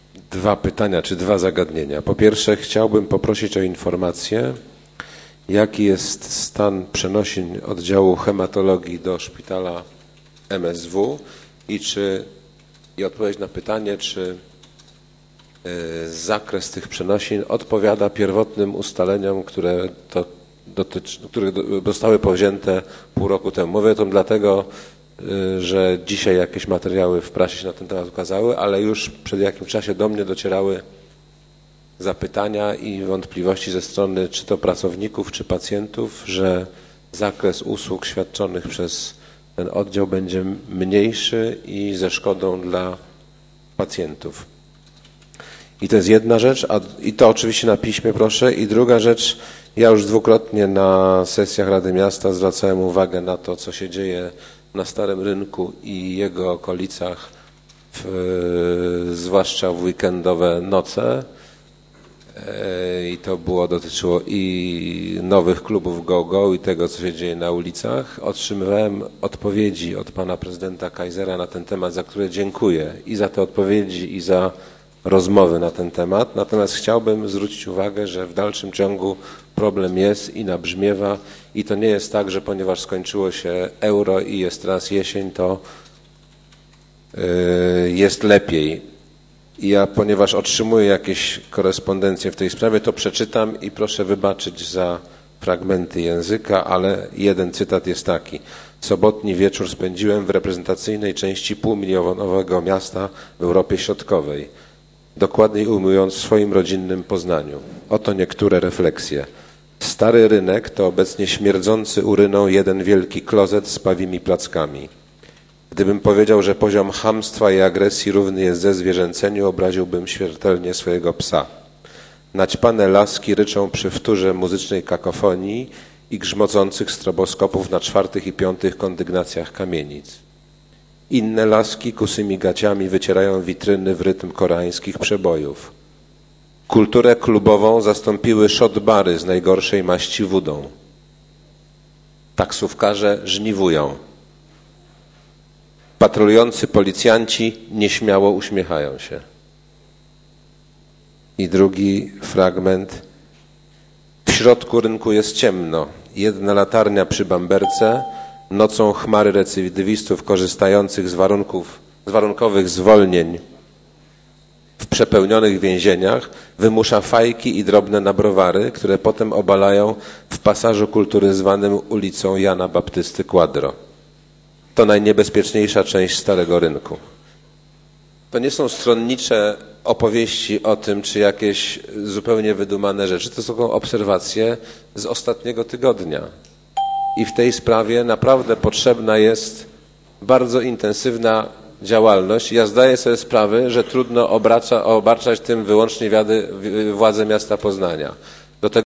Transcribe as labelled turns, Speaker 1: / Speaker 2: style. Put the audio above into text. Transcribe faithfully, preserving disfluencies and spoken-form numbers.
Speaker 1: dwa pytania, czy dwa zagadnienia. Po pierwsze, chciałbym poprosić o informację, jaki jest stan przenosin oddziału hematologii do szpitala M S W i czy i odpowiedź na pytanie, czy y, zakres tych przenosin odpowiada pierwotnym ustaleniom, które, to dotyczy, które zostały powzięte pół roku temu. Mówię to dlatego, y, że dzisiaj jakieś materiały w prasie się na ten temat ukazały, ale już przed jakimś czasie do mnie docierały zapytania i wątpliwości ze strony czy to pracowników, czy pacjentów, że zakres usług świadczonych przez ten oddział będzie mniejszy i ze szkodą dla pacjentów. I to jest jedna rzecz, a, i to oczywiście na piśmie proszę. I druga rzecz, ja już dwukrotnie na sesjach Rady Miasta zwracałem uwagę na to, co się dzieje na Starym Rynku i jego okolicach, w, zwłaszcza w weekendowe noce. I to było, dotyczyło i nowych klubów go-go i tego, co się dzieje na ulicach. Otrzymywałem odpowiedzi od pana prezydenta Kaisera na ten temat, za które dziękuję i za te odpowiedzi, i za rozmowy na ten temat. Natomiast chciałbym zwrócić uwagę, że w dalszym ciągu problem jest i nabrzmiewa i to nie jest tak, że ponieważ skończyło się euro i jest teraz jesień, to yy, jest lepiej. I ja, ponieważ otrzymuję jakieś korespondencje w tej sprawie, to przeczytam i proszę wybaczyć za fragmenty języka, ale jeden cytat jest taki. Sobotni wieczór spędziłem w reprezentacyjnej części półmilionowego miasta w Europie Środkowej, dokładniej ujmując w swoim rodzinnym Poznaniu. Oto niektóre refleksje. Stary Rynek to obecnie śmierdzący uryną jeden wielki klozet z pawimi plackami. Gdybym powiedział, że poziom chamstwa i agresji równy jest zezwierzęceniu, obraziłbym śmiertelnie swojego psa. Naćpane laski ryczą przy wtórze muzycznej kakofonii i grzmocących stroboskopów na czwartych i piątych kondygnacjach kamienic. Inne laski kusymi gaciami wycierają witryny w rytm koreańskich przebojów. Kulturę klubową zastąpiły shotbary z najgorszej maści wódą. Taksówkarze żniwują. Patrolujący policjanci nieśmiało uśmiechają się. I drugi fragment. W środku rynku jest ciemno. Jedna latarnia przy bamberce. Nocą chmary recydywistów korzystających z warunków, z warunkowych zwolnień w przepełnionych więzieniach wymusza fajki i drobne nabrowary, które potem obalają w pasażu kultury zwanym ulicą Jana Baptysty Quadro. To najniebezpieczniejsza część Starego Rynku. To nie są stronnicze opowieści o tym, czy jakieś zupełnie wydumane rzeczy. To są obserwacje z ostatniego tygodnia. I w tej sprawie naprawdę potrzebna jest bardzo intensywna działalność. Ja zdaję sobie sprawę, że trudno obraca, obarczać tym wyłącznie wiady, władze miasta Poznania. Do tego